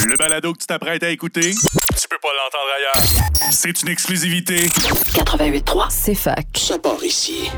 Le balado que tu t'apprêtes à écouter, tu peux pas l'entendre ailleurs. C'est une exclusivité. 88.3, c'est fac. Ça part ici.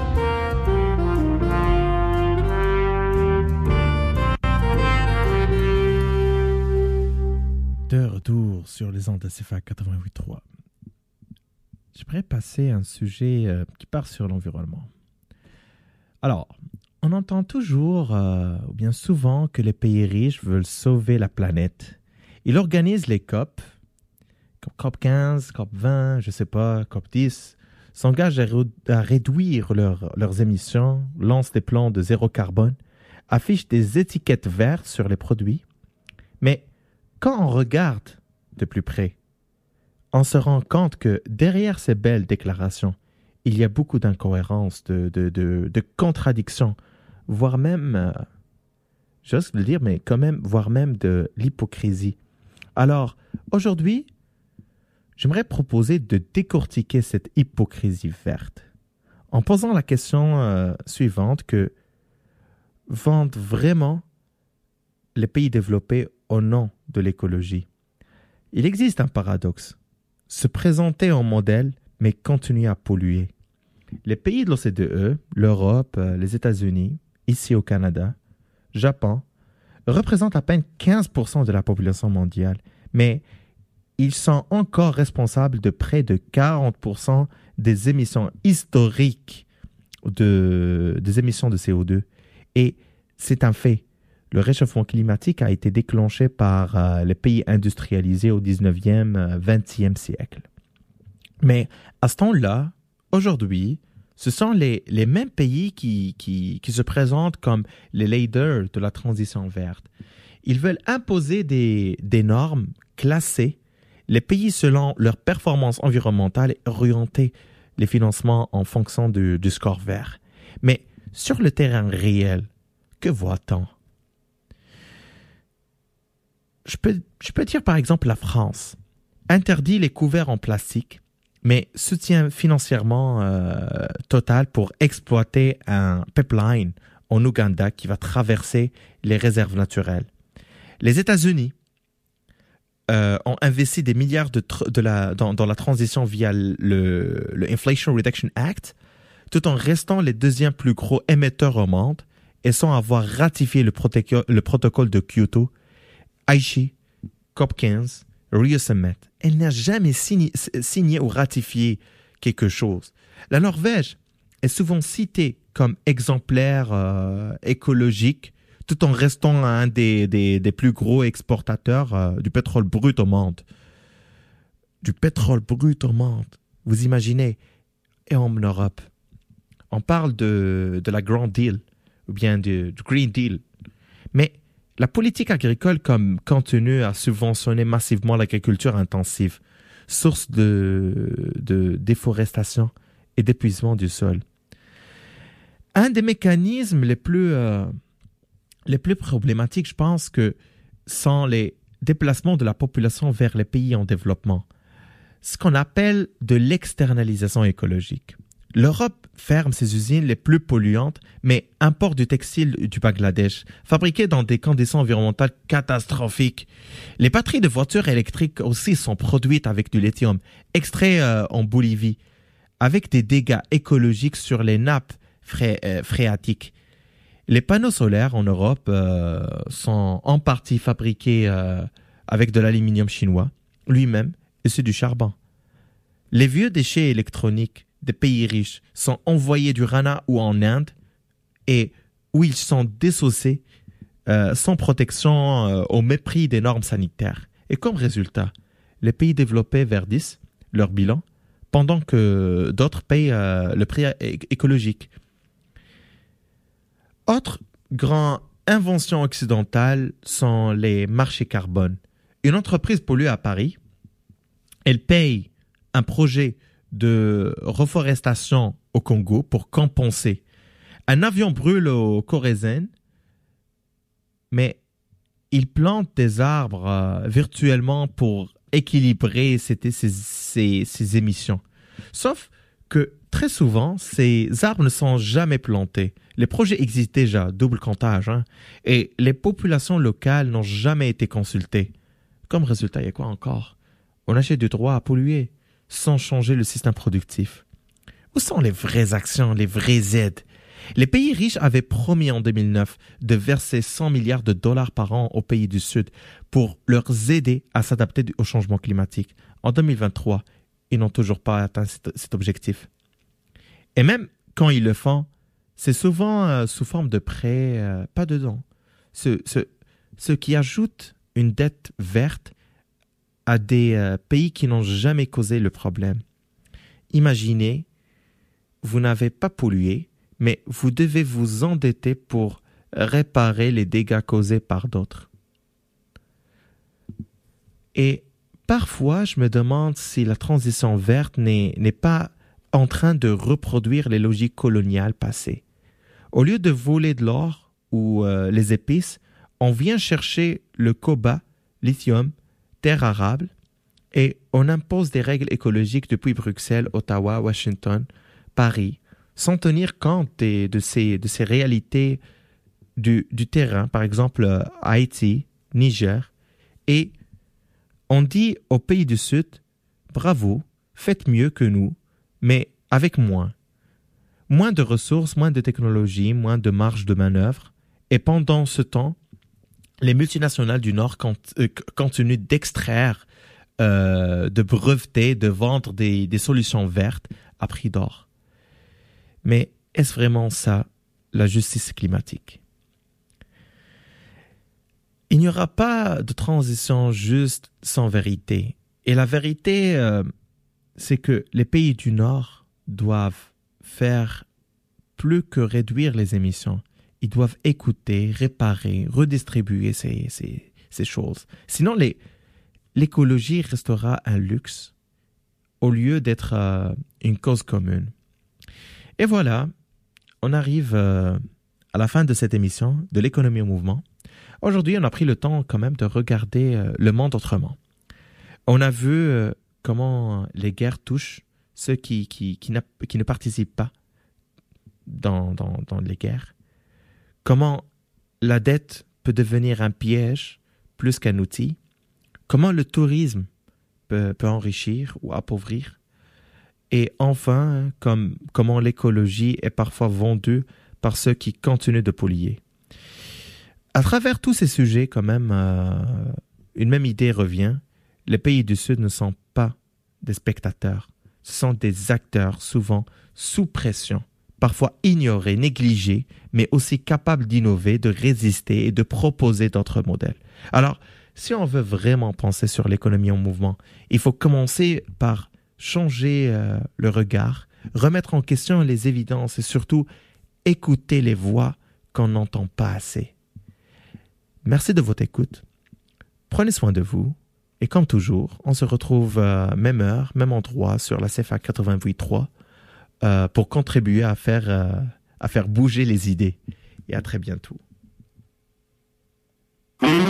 De retour sur les ondes de CFAC 88.3. J'aimerais passer à un sujet qui part sur l'environnement. Alors, on entend toujours, ou bien souvent, que les pays riches veulent sauver la planète. Ils organisent les COP, COP 15, COP 20, je sais pas, COP 10, s'engagent à réduire leurs émissions, lancent des plans de zéro carbone, affichent des étiquettes vertes sur les produits. Mais quand on regarde de plus près, on se rend compte que derrière ces belles déclarations, il y a beaucoup d'incohérences, de contradictions, voire même, j'ose le dire, mais quand même, voire même de l'hypocrisie. Alors, aujourd'hui, j'aimerais proposer de décortiquer cette hypocrisie verte en posant la question suivante que vendent vraiment les pays développés au nom de l'écologie. Il existe un paradoxe. Se présenter en modèle, mais continuer à polluer. Les pays de l'OCDE, l'Europe, les États-Unis, ici au Canada, Japon, représentent à peine 15% de la population mondiale, mais ils sont encore responsables de près de 40% des émissions historiques des émissions de CO2. Et c'est un fait. Le réchauffement climatique a été déclenché par les pays industrialisés au 19e, 20e siècle. Mais à ce temps-là, aujourd'hui, ce sont les mêmes pays qui se présentent comme les leaders de la transition verte. Ils veulent imposer des normes classées, les pays selon leur performance environnementale et orienter les financements en fonction du score vert. Mais sur le terrain réel, que voit-on? Je peux dire par exemple la France interdit les couverts en plastique, mais soutient financièrement Total pour exploiter un pipeline en Ouganda qui va traverser les réserves naturelles. Les États-Unis ont investi des milliards dans la transition via le Inflation Reduction Act, tout en restant les deuxièmes plus gros émetteurs au monde et sans avoir ratifié le protocole de Kyoto. Aichi, COP 15, Rio Summit, elle n'a jamais signé ou ratifié quelque chose. La Norvège est souvent citée comme exemplaire écologique, tout en restant un des plus gros exportateurs du pétrole brut au monde. Du pétrole brut au monde, vous imaginez, et en Europe. On parle de la Grand Deal, ou bien du Green Deal, mais la politique agricole continue à subventionner massivement l'agriculture intensive, source de déforestation et d'épuisement du sol. Un des mécanismes les plus problématiques, je pense, que sont les déplacements de la population vers les pays en développement, ce qu'on appelle de l'externalisation écologique. L'Europe ferme ses usines les plus polluantes, mais importe du textile du Bangladesh, fabriqué dans des conditions environnementales catastrophiques. Les batteries de voitures électriques aussi sont produites avec du lithium, extrait en Bolivie, avec des dégâts écologiques sur les nappes phréatiques. Les panneaux solaires en Europe sont en partie fabriqués avec de l'aluminium chinois, lui-même, et c'est du charbon. Les vieux déchets électroniques des pays riches sont envoyés du Rana ou en Inde et où ils sont désossés sans protection au mépris des normes sanitaires. Et comme résultat, les pays développés verdissent leur bilan pendant que d'autres payent le prix écologique. Autre grande invention occidentale sont les marchés carbone. Une entreprise pollue à Paris, elle paye un projet de reforestation au Congo pour compenser. Un avion brûle au Khorasan, mais il plante des arbres virtuellement pour équilibrer ces émissions. Sauf que très souvent, ces arbres ne sont jamais plantés. Les projets existent déjà, double comptage, et les populations locales n'ont jamais été consultées. Comme résultat, il y a quoi encore? On achète du droit à polluer sans changer le système productif. Où sont les vraies actions, les vraies aides? Les pays riches avaient promis en 2009 de verser 100 milliards de dollars par an aux pays du Sud pour leur aider à s'adapter au changement climatique. En 2023, ils n'ont toujours pas atteint cet objectif. Et même quand ils le font, c'est souvent sous forme de prêts, pas dedans. Ce qui ajoute une dette verte à des pays qui n'ont jamais causé le problème. Imaginez, vous n'avez pas pollué, mais vous devez vous endetter pour réparer les dégâts causés par d'autres. Et parfois, je me demande si la transition verte n'est pas en train de reproduire les logiques coloniales passées. Au lieu de voler de l'or ou les épices, on vient chercher le cobalt, lithium, terre arable, et on impose des règles écologiques depuis Bruxelles, Ottawa, Washington, Paris, sans tenir compte de ces réalités du terrain, par exemple Haïti, Niger. Et on dit aux pays du Sud, bravo, faites mieux que nous, mais avec moins. Moins de ressources, moins de technologies, moins de marge de manœuvre. Et pendant ce temps, les multinationales du Nord continuent d'extraire, de breveter, de vendre des solutions vertes à prix d'or. Mais est-ce vraiment ça, la justice climatique? Il n'y aura pas de transition juste sans vérité. Et la vérité, c'est que les pays du Nord doivent faire plus que réduire les émissions. Ils doivent écouter, réparer, redistribuer ces choses. Sinon, l'écologie restera un luxe au lieu d'être une cause commune. Et voilà, on arrive à la fin de cette émission de l'économie en mouvement. Aujourd'hui, on a pris le temps quand même de regarder le monde autrement. On a vu comment les guerres touchent ceux qui ne participent pas dans les guerres. Comment la dette peut devenir un piège plus qu'un outil. Comment le tourisme peut enrichir ou appauvrir. Et enfin, comment l'écologie est parfois vendue par ceux qui continuent de polluer. À travers tous ces sujets, quand même, une même idée revient. Les pays du Sud ne sont pas des spectateurs. Ce sont des acteurs, souvent sous pression, parfois ignorés, négligés, mais aussi capables d'innover, de résister et de proposer d'autres modèles. Alors, si on veut vraiment penser sur l'économie en mouvement, il faut commencer par changer le regard, remettre en question les évidences et surtout écouter les voix qu'on n'entend pas assez. Merci de votre écoute. Prenez soin de vous. Et comme toujours, on se retrouve même heure, même endroit sur la CFA 88.3 pour contribuer à faire bouger les idées. Et à très bientôt.